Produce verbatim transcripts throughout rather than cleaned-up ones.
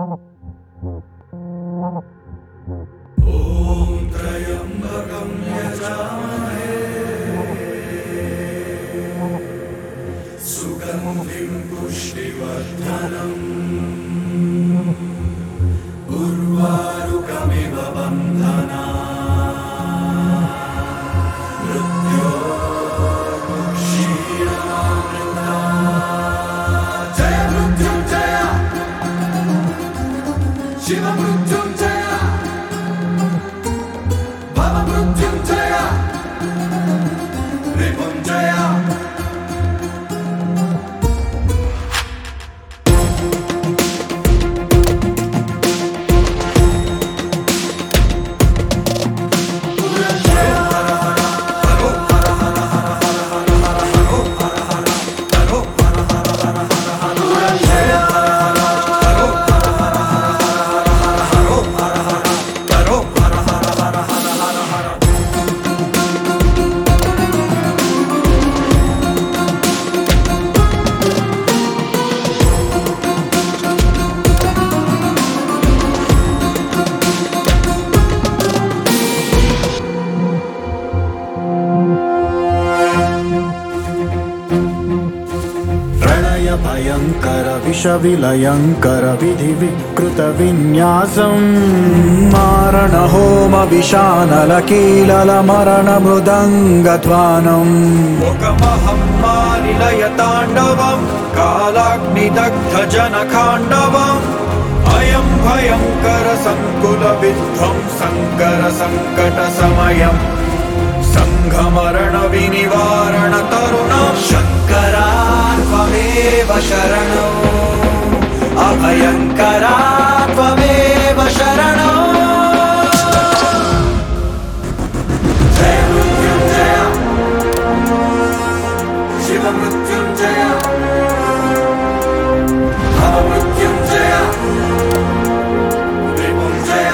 त्र्यम्बकं यजामहे सुगन्धिं पुष्टिवर्धनम् उर्वारुकमिव बन्धनात् मृत्योर्मुक्षीयमामृतात्। जय मृत्युञ्जय शिव मृत्युञ्जय भव मृत्युञ्जय रिपुञ्जय। भयंकर विषविलयंकर विधि विकृत विन्यासं मारण होम विशानल कीलल मरण मृदंगध्वानम् मुखमहं मानिलय ताण्डवं कालाग्निदग्ध जनखाण्डवम् अयं भयंकर संकुल विध्वं संकर संकट समयम् संघमरण विनिवारण तरुणं शंकरा त्वमेव शरणो अभयंकरा त्वमेव शरणो। जय मृत्युञ्जय शिव मृत्युञ्जय भव मृत्युञ्जय रिपुञ्जय।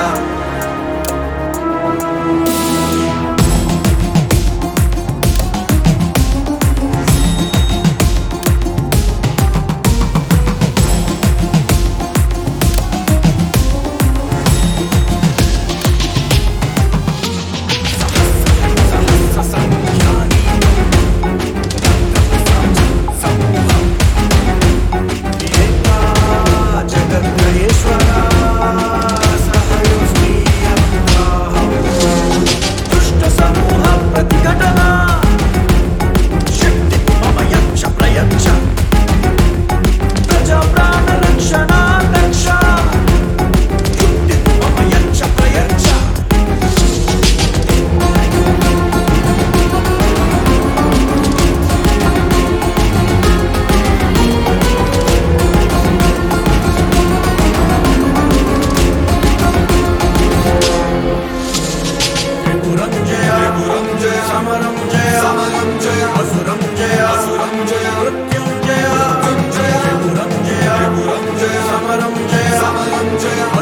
समरं जय समरं जय असुरं जय असुरं जय मृत्युञ्जय मृत्युञ्जय त्रिपुरं जय त्रिपुरं जय समरं जय समरं जय